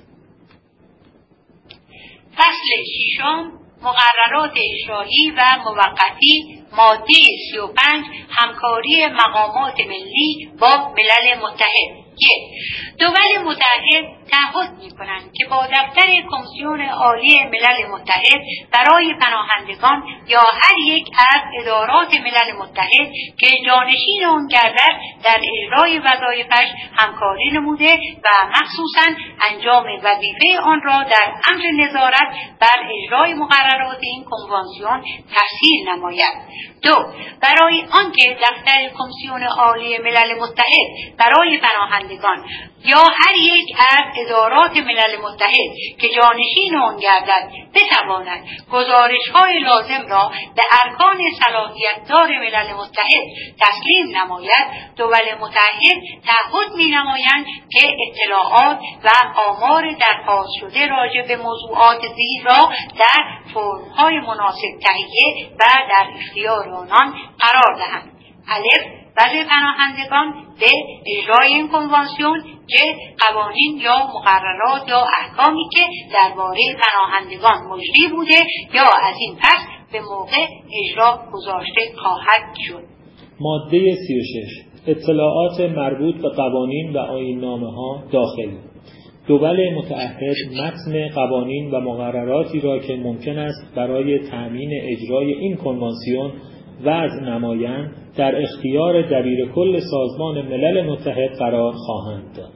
فصل ششم مقررات اجرایی و موقتی. ماده سی و پنج همکاری مقامات ملی با ملل متحد. یک دول متحد تعهد می‌کنند که با دفتر کمیسیون عالی ملل متحد برای پناهندگان یا هر یک از ادارات ملل متحد که جانشین آن گردد در اجرای وظایفش همکاری نموده و مخصوصاً انجام وظیفه آن را در امر نظارت بر اجرای مقررات این کنوانسیون تسهیل نماید. دو برای آنکه دفتر کمیسیون عالی ملل متحد برای پناهندگان یا هر یک از ادارات ملل متحد که جانشین آن گردد بتواند گزارش‌های لازم را به ارکان صلاحیت‌دار ملل متحد تسلیم نماید، دول متحد تعهد می‌نمایند که اطلاعات و آمار درخواست شده راجع به موضوعات زیر را در فرم‌های مناسب تهیه و در اختیار آنان قرار دهند. الف وضع پناهندگان به اجرای این کنوانسیون که قوانین یا مقررات یا احکامی که درباره پناهندگان مجری بوده یا از این پس به موقع اجرا گذاشته خواهد شد. ماده سی و شش اطلاعات مربوط به قوانین و آیین‌نامه‌ها داخلی. دول متعهد متن قوانین و مقرراتی را که ممکن است برای تأمین اجرای این کنوانسیون وضع نمایند در اختیار دبیرکل سازمان ملل متحد قرار خواهند داد.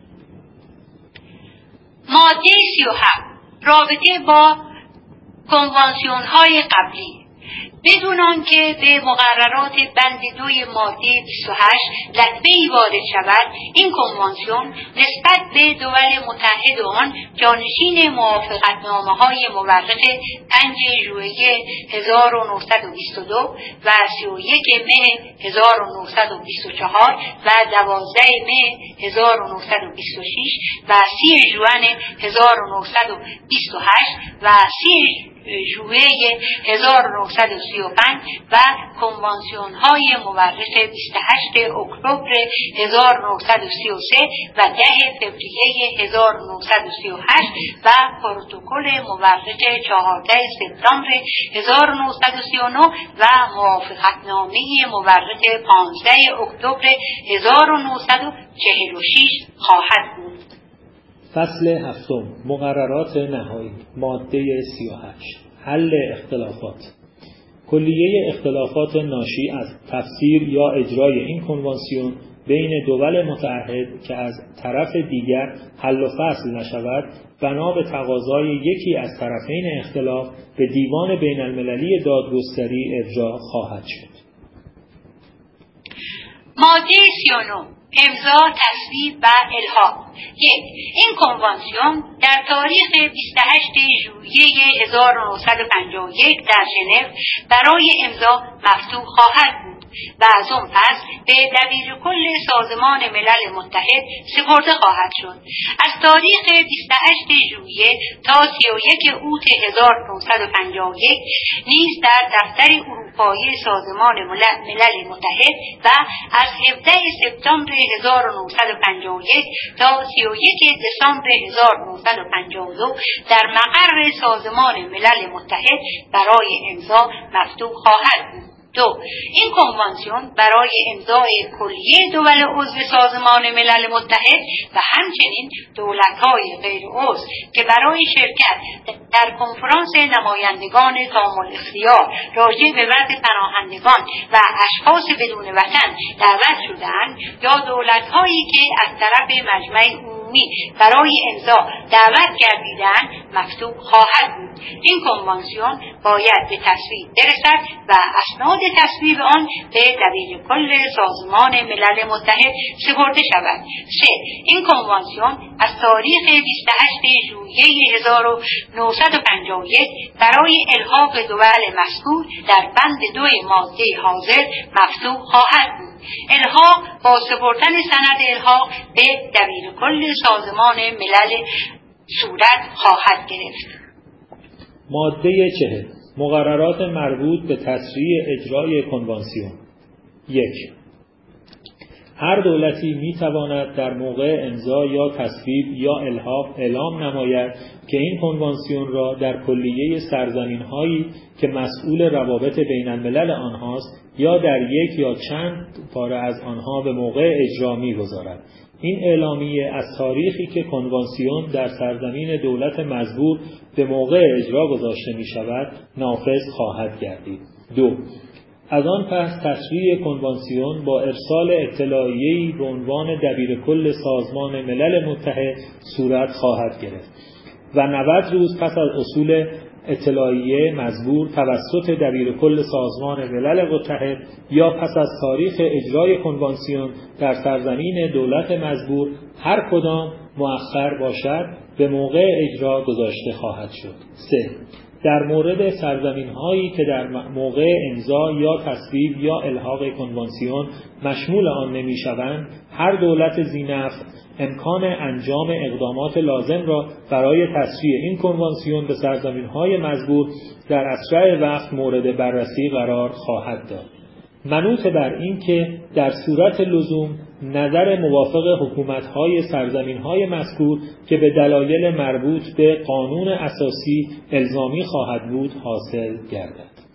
ماده سی و هفت رابطه با کنوانسیون‌های قبلی. بدون آنکه به مقررات بند دوی ماده بیست و هشت لطمه‌ای وارد شود، این کنوانسیون نسبت به دول متحد آن جانشین موافقتنامه‌های مورخ پنج ژوئیه هزار و نهصد و بیست و دو و سی و یک مه هزار و نهصد و بیست و چهار و دوازده مه هزار و نهصد و بیست و شش و سی ژوئن هزار و نهصد و بیست و هشت و سی ژوئیه هزار و نهصد و سی و پنج و کنوانسیون‌های مورخ بیست و هشتم اکتبر هزار و نهصد و سی و سه و دهم فوریه هزار و نهصد و سی و هشت و پروتکل مورخ چهاردهم سپتامبر هزار و نهصد و سی و نه و موافقتنامه مورخ پانزدهم اکتبر هزار و نهصد و چهل و شش خواهد بود. فصل هفتم مقررات نهایی. ماده سی و هشت حل اختلافات. کلیه اختلافات ناشی از تفسیر یا اجرای این کنوانسیون بین دول متعهد که از طرف دیگر حل و فصل نشود بنا به تقاضای یکی از طرفین اختلاف به دیوان بین المللی دادگستری ارجاع خواهد شد. ماده سی و نه امضا، تصویب و الحاق. یک این کنوانسیون در تاریخ بیست و هشتم ژوئیه هزار و نهصد و پنجاه و یک در ژنو برای امضا مفتوح خواهد بود و از آن پس به دبیرکل سازمان ملل متحد سپرده خواهد شد. از تاریخ بیست و هشتم ژوئیه تا سی و یکم اوت هزار و نهصد و پنجاه و یک نیز در دفتر اروپایی سازمان ملل متحد و از هفدهم سپتامبر هزار و نهصد و پنجاه و یک تا سی و یکم دسامبر هزار و نهصد و پنجاه و دو در مقر سازمان ملل متحد برای امضا مفتوح خواهد بود. دو این کنوانسیون برای امضای کلیه دول عضو سازمان ملل متحد و همچنین دولت‌های غیر عضو که برای شرکت در کنفرانس نمایندگان تامل اختیار راجع به وضع پناهندگان و اشخاص بدون وطن دعوت شده‌اند یا دولت‌هایی که از طرف مجمع عمومی برای امضا دعوت گردیده‌اند مفتوح خواهد بود. این کنوانسیون باید به تصویب برسد و اسناد تصویب آن به دبیرکل سازمان ملل متحد سپرده شود. سه این کنوانسیون از تاریخ بیست و هشتم ژوئیه هزار و نهصد و پنجاه و یک برای الحاق دول مذکور در بند دو ماده حاضر مفتوح خواهد بود. الحاق با سپردن سند الحاق به دبیرکل سازمان ملل صورت خواهد گرفت. ماده چهل مقررات مربوط به تسریع اجرای کنوانسیون. یک هر دولتی میتواند در موقع امضا یا تصویب یا الحاق اعلام نماید که این کنوانسیون را در کلیه سرزمین‌هایی که مسئول روابط بین الملل آنهاست یا در یک یا چند پاره از آنها به موقع اجرا می‌گذارد. این اعلامیه از تاریخی که کنوانسیون در سرزمین دولت مزبور به موقع اجرا گذاشته می شود نافذ خواهد گردید. دو از آن پس تشریع کنوانسیون با ارسال اطلاعیه‌ای به عنوان دبیرکل سازمان ملل متحد صورت خواهد گرفت و نود روز پس از اصول اطلاعیه مزبور توسط دبیرکل سازمان ملل متحد یا پس از تاریخ اجرای کنوانسیون در سرزمین دولت مزبور هر کدام مؤخر باشد به موقع اجرا گذاشته خواهد شد. سه در مورد سرزمین‌هایی که در موقع امضا یا تصویب یا الحاق کنوانسیون مشمول آن نمی‌شوند هر دولت ذی‌نفع امکان انجام اقدامات لازم را برای تسریع این کنوانسیون به سرزمین‌های مزبور در اسرع وقت مورد بررسی قرار خواهد داد. منوط بر این که در صورت لزوم نظر موافق حکومت‌های سرزمین‌های مذکور که به دلایل مربوط به قانون اساسی الزامی خواهد بود حاصل گردد.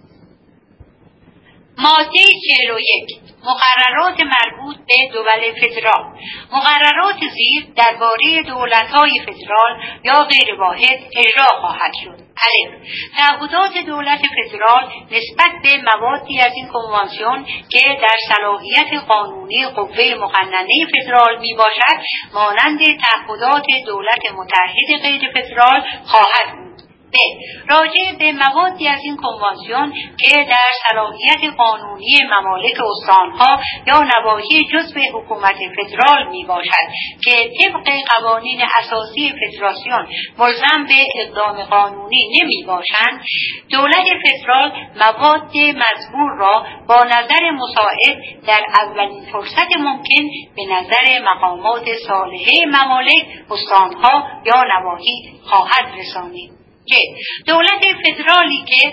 ماده چهل و یک مقررات مربوط به دول فدرال. مقررات زیر درباره دولت‌های فدرال یا غیر واحد اجرا خواهد شد. الف. تعهدات دولت فدرال نسبت به موادی از این کنوانسیون که در صلاحیت قانونی قوه مقننه فدرال می باشد مانند تعهدات دولت متحد غیر فدرال خواهد بود. ب. راجع به موادی از این کنوانسیون که در صلاحیت قانونی ممالک استانها یا نواحی جزو حکومت فدرال می باشد که طبق قوانین اساسی فدراسیون ملزم به اقدام قانونی نمی باشند، دولت فدرال مواد مزبور را با نظر مساعد در اولین فرصت ممکن به نظر مقامات صالحه ممالک، استانها یا نواحی خواهد رسانید. که دولت فدرالی که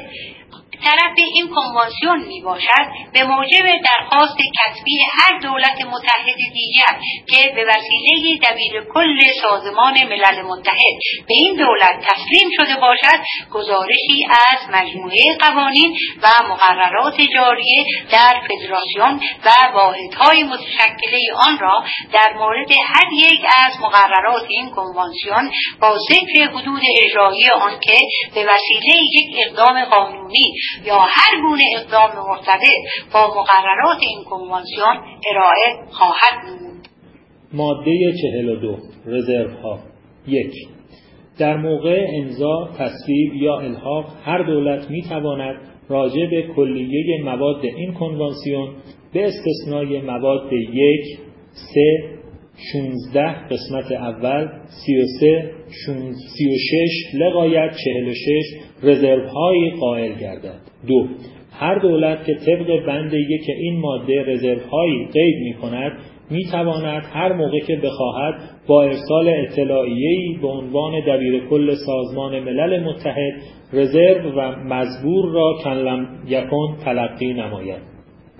طرف این کنوانسیون می باشد به موجب درخواست کتبی هر دولت متحد دیگر که به وسیله دبیر کل سازمان ملل متحد به این دولت تسلیم شده باشد گزارشی از مجموعه قوانین و مقررات جاریه در فدراسیون و واحدهای متشکله آن را در مورد هر یک از مقررات این کنوانسیون با ذکر حدود اجرایی آن که به وسیله یک اقدام قانونی یا هر گونه اقدام مرتبط با مقررات این کنوانسیون ارائه خواهد نمود. ماده چهل و دو رزروها. یک. در موقع امضا، تصویب یا الحاق هر دولت می تواند راجع به کلیه مواد این کنوانسیون به استثنای مواد یک، سه، شانزده قسمت اول، سی و سه، سی و شش لغایت چهل و شش رزروهای قائل گردد. دو. هر دولت که طبق بند یک این ماده رزروهایی قید می کند می تواند هر موقع که بخواهد با ارسال اطلاعیه‌ای به عنوان دبیر کل سازمان ملل متحد رزرو و مزبور را کن لم یکن تلقی نماید.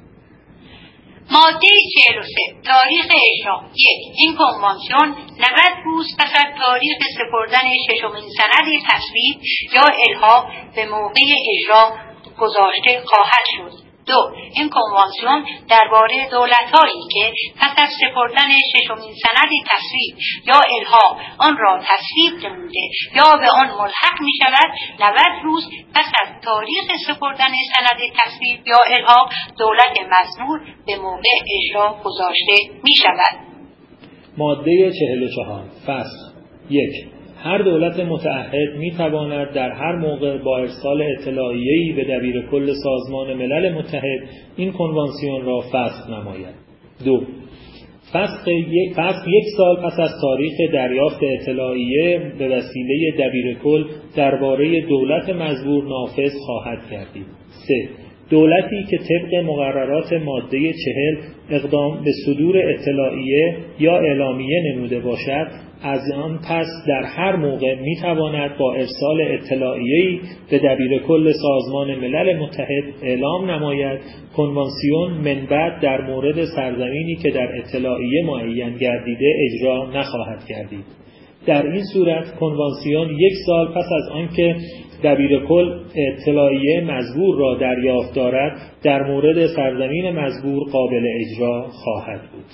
ماده چهل و سه تاریخ اجرا. یک. این کنوانسیون نود روز پس از تاریخ سپردن ششمین سند تصویب یا الحاق به موقع اجرا گذاشته خواهد شد. دو. این کنوانسیون درباره دولت‌هایی که پس از سپردن ششمین سند تصویب یا الحاق آن را تصویب نموده یا به آن ملحق می شود نود روز پس از تاریخ سپردن سند تصویب یا الحاق دولت مزبور به موقع اجرا گذاشته می شود. ماده چهل و چهار فسخ. یک. هر دولت متعهد می تواند در هر موقع با ارسال اطلاعیه‌ای به دبیر کل سازمان ملل متحد این کنوانسیون را فسخ نماید. دو. فسخ یک, فسخ یک سال پس از تاریخ دریافت اطلاعیه به وسیله دبیر کل درباره دولت مزبور نافذ خواهد گردید. سه. دولتی که طبق مقررات ماده چهل اقدام به صدور اطلاعیه یا اعلامیه نموده باشد از آن پس در هر موقع می تواند با ارسال اطلاعیه‌ای به دبیر کل سازمان ملل متحد اعلام نماید کنوانسیون من بعد در مورد سرزمینی که در اطلاعیه معین گردیده اجرا نخواهد گردید. در این صورت کنوانسیون یک سال پس از آنکه دبیر کل اطلاعیه مزبور را دریافت دارد در مورد سرزمین مزبور قابل اجرا خواهد بود.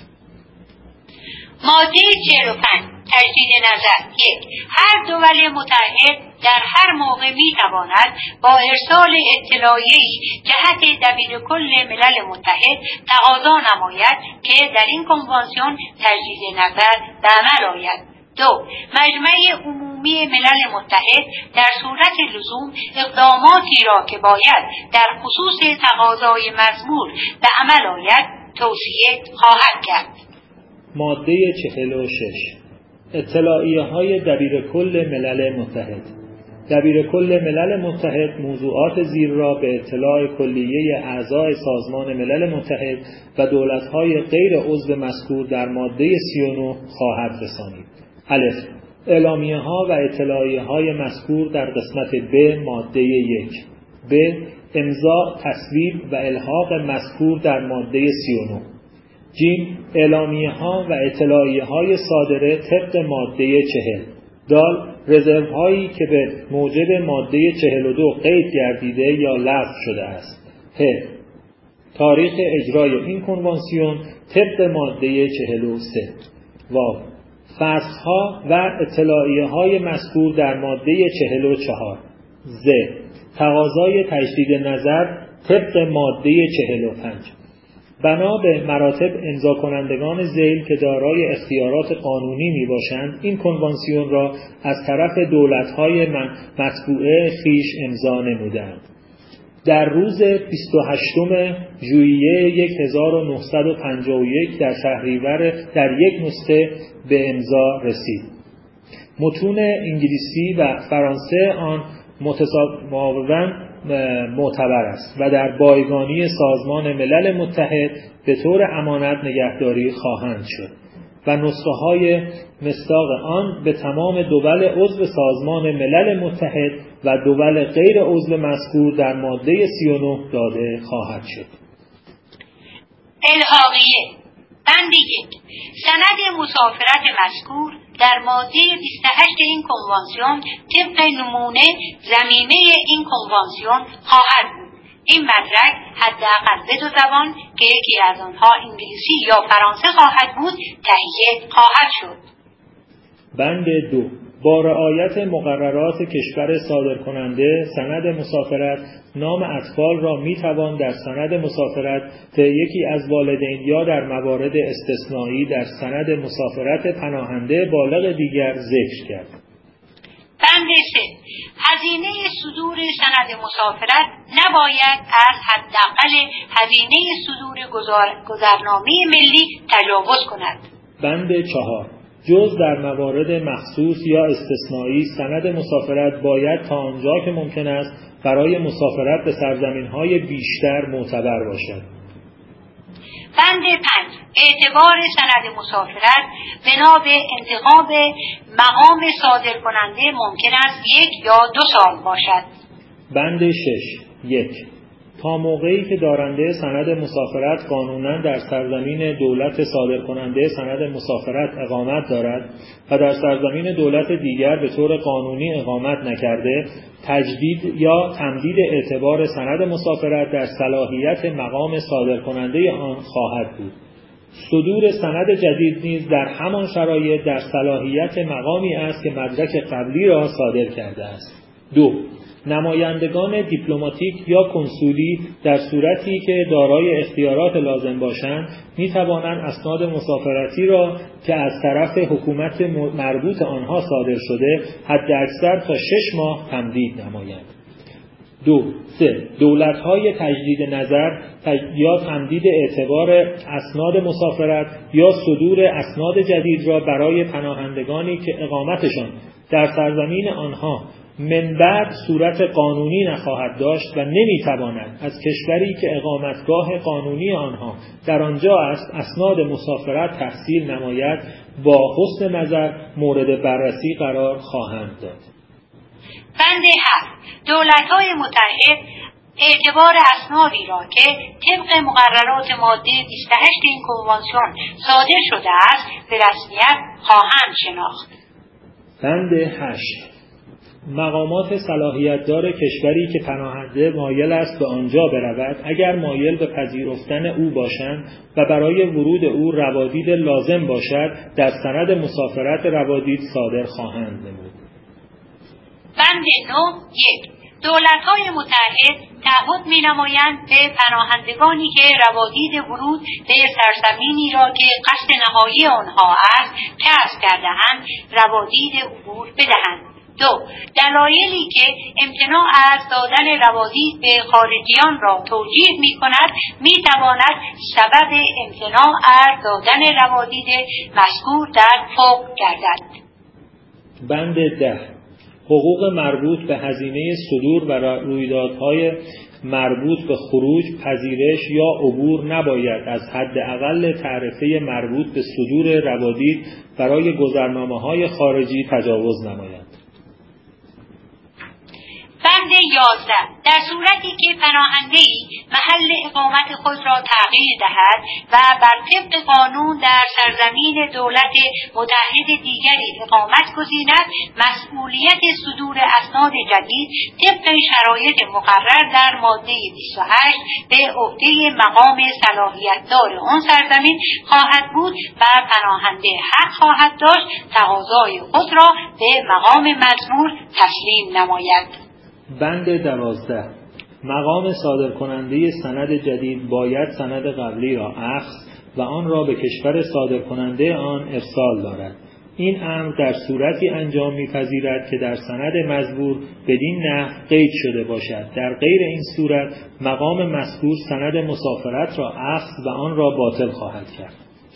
ماده چهل و پنج تجدید نظر. یک. هر دول متحد در هر موقع می تواند با ارسال اطلاعیه‌ای جهت دبیر کل ملل متحد تقاضا نماید که در این کنوانسیون تجدید نظر به عمل آید. دو. مجمع عمومی ملل متحد در صورت لزوم اقداماتی را که باید در خصوص تقاضای مزبور به عمل آید توصیه خواهد کرد. ماده چهل و شش اطلاعیه های دبیر کل ملل متحد. دبیر کل ملل متحد موضوعات زیر را به اطلاع کلیه اعضای سازمان ملل متحد و دولت‌های غیر عضو مذکور در ماده سی و نه خواهد رسانید. الف. اعلامیه ها و اطلاعیه های مذکور در قسمت ب ماده یک. ب. امضا، تصویب و الحاق مذکور در ماده سی و نه. جیم. اعلامیه ها و اطلاعیه های صادره طبق ماده چهل. دال. رزرو هایی که به موجب ماده چهل و دو قید گردیده یا لغو شده است. ه. تاریخ اجرای این کنوانسیون طبق ماده چهل و سه. واو. فصل‌ها و اطلاعیه‌های مذکور در ماده چهل و چهار. ز. تقاضای تجدید نظر طبق ماده چهل و پنج. بنا به مراتب امضا کنندگان ذیل که دارای اختیارات قانونی می باشند، این کنوانسیون را از طرف دولت‌های متبوعه خیش امضا نمودند. در روز بیست و هشتم ژوئیه هزار و نهصد و پنجاه و یک در شهریور در یک نسخه به امضا رسید. متون انگلیسی و فرانسه آن متساویاً معتبر است و در بایگانی سازمان ملل متحد به طور امانت نگهداری خواهند شد و نسخه های مصداق آن به تمام دول عضو سازمان ملل متحد و دول غیر عضو مذکور در ماده سی و نه داده خواهد شد. الحاقیه بند یک. سند مسافرت مذکور در ماده بیست و هشت این کنوانسیون طبق نمونه ضمیمه این کنوانسیون خواهد بود. این مدرک حداقل به دو زبان که یکی از آنها انگلیسی یا فرانسه خواهد بود تهیه خواهد شد. بند دو. با رعایت مقررات کشور صادرکننده سند مسافرت، نام اطفال را میتوان در سند مسافرت به یکی از والدین یا در موارد استثنایی در سند مسافرت پناهنده بالغ دیگر ذکر کرد. بند سه. هزینه صدور سند مسافرت نباید از حداقل هزینه صدور گذرنامه ملی تجاوز کند. بند چهار. جز در موارد مخصوص یا استثنایی سند مسافرت باید تا آنجا که ممکن است برای مسافرت به سرزمین‌های بیشتر معتبر باشد. بند پنج. اعتبار سند مسافرت بنا به انتخاب مقام صادرکننده ممکن است یک یا دو سال باشد. بند شش. یک. تا موقعی که دارنده سند مسافرت قانونا در سرزمین دولت صادرکننده سند مسافرت اقامت دارد و در سرزمین دولت دیگر به طور قانونی اقامت نکرده، تجدید یا تمدید اعتبار سند مسافرت در صلاحیت مقام صادرکننده آن خواهد بود. صدور سند جدید نیز در همان شرایط در صلاحیت مقامی است که مدرک قبلی را صادر کرده است. دو. نمایندگان دیپلماتیک یا کنسولی در صورتی که دارای اختیارات لازم باشند می توانند اسناد مسافرتی را که از طرف حکومت مربوط آنها صادر شده حداکثر تا شش ماه تمدید نمایند. دو. سه. دولت‌های تجدید نظر یا تمدید اعتبار اسناد مسافرت یا صدور اسناد جدید را برای پناهندگانی که اقامتشان در سرزمین آنها من بعد صورت قانونی نخواهد داشت و نمیتواند از کشوری که اقامتگاه قانونی آنها در آنجا است اسناد مسافرت تحصیل نماید با حسن نظر مورد بررسی قرار خواهند داد. بند هفت. دولت‌های متحد اعتبار اسنادی را که طبق مقررات ماده بیست و هشت این کنوانسیون صادر شده است به رسمیت خواهند شناخت. بند هشت. مقامات صلاحیت‌دار کشوری که پناهنده مایل است به آنجا برود اگر مایل به پذیرفتن او باشند و برای ورود او روادید لازم باشد در سند مسافرت روادید صادر خواهند نمود. بند نه. یک. دولت‌های متحد تعهد می‌نمایند به پناهندگانی که روادید ورود به سرزمینی را که قصد نهایی آنها است کسب کرده‌اند روادید عبور بدهند. دو. دلایلی که امتناع از دادن روادید به خارجیان را توجیه می کند می تواند سبب امتناع از دادن روادید مذکور در فوق گردد. بند ده. حقوق مربوط به هزینه صدور و رویدادهای مربوط به خروج، پذیرش یا عبور نباید از حداقل تعرفه مربوط به صدور روادید برای گذرنامه‌های خارجی تجاوز نماید. بند بند یازده. در صورتی که پناهنده‌ای محل اقامت خود را تغییر دهد و بر طبق قانون در سرزمین دولت متحد دیگری اقامت گزیند، مسئولیت صدور اسناد جدید طبق شرایط مقرر در ماده بیست و هشت به عهده مقام صلاحیت‌دار آن سرزمین خواهد بود و پناهنده حق خواهد داشت تقاضای خود را به مقام مزبور تسلیم نماید. بند دوازده. مقام صادرکننده سند جدید باید سند قبلی را اخذ و آن را به کشور صادرکننده آن ارسال دارد. این امر در صورتی انجام می‌پذیرد که در سند مزبور بدین نحو قید شده باشد. در غیر این صورت مقام مذکور سند مسافرت را اخذ و آن را باطل خواهد کرد.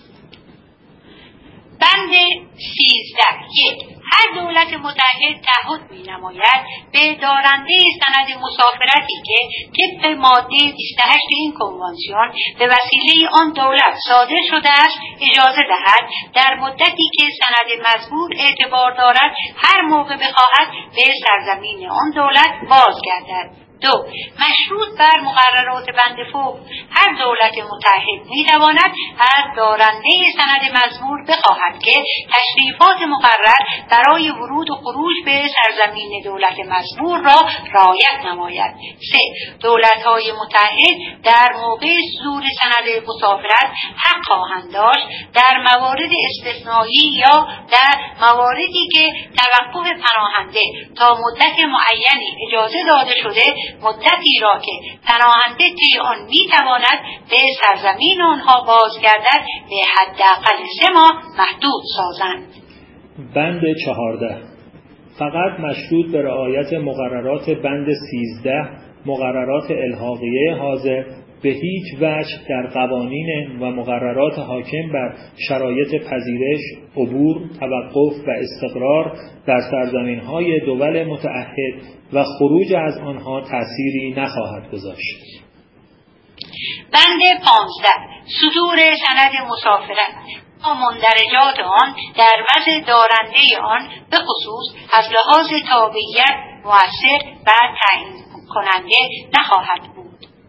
بند سیزده. یک. هر دولت متحد تعهد می‌نماید به دارنده سند مسافرتی که طبق ماده بیست و هشت این کنوانسیون به وسیله آن دولت صادر شده است اجازه دهد در مدتی که سند مزبور اعتبار دارد هر موقع بخواهد به سرزمین آن دولت بازگردد. دو. مشروط بر مقررات بند فوق هر دولت متحد می‌تواند از دارنده سند مزبور بخواهد که تشریفات مقرر برای ورود و خروج به سرزمین دولت مزبور را رعایت نماید. سه. دولت‌های متحد در موقع صدور سند مسافرت حق خواهند داشت در موارد استثنایی یا در مواردی که توقف پناهنده تا مدت معینی اجازه داده شده مدتی را که پناهنده طی آن میتواند به سرزمین آنها بازگردد به حداقل سه ماه محدود سازند. بند چهارده. فقط مشروط به رعایت مقررات بند سیزده مقررات الحاقیه حاضر به هیچ وجه در قوانین و مقررات حاکم بر شرایط پذیرش، عبور، توقف و استقرار در سرزمین‌های دول متعهد و خروج از آنها تأثیری نخواهد گذاشت. بند پانزده. صدور سند مسافرت و مندرجات آن در وضع دارنده آن به خصوص از لحاظ تابعیت مؤثر و تعیین کننده نخواهد بود.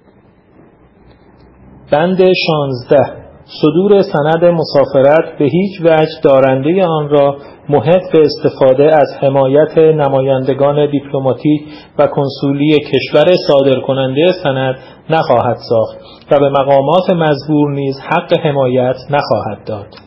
بند شانزده. صدور سند مسافرت به هیچ وجه دارنده آن را محق به استفاده از حمایت نمایندگان دیپلماتیک و کنسولی کشور صادرکننده سند نخواهد ساخت و به مقامات مزبور نیز حق حمایت نخواهد داد.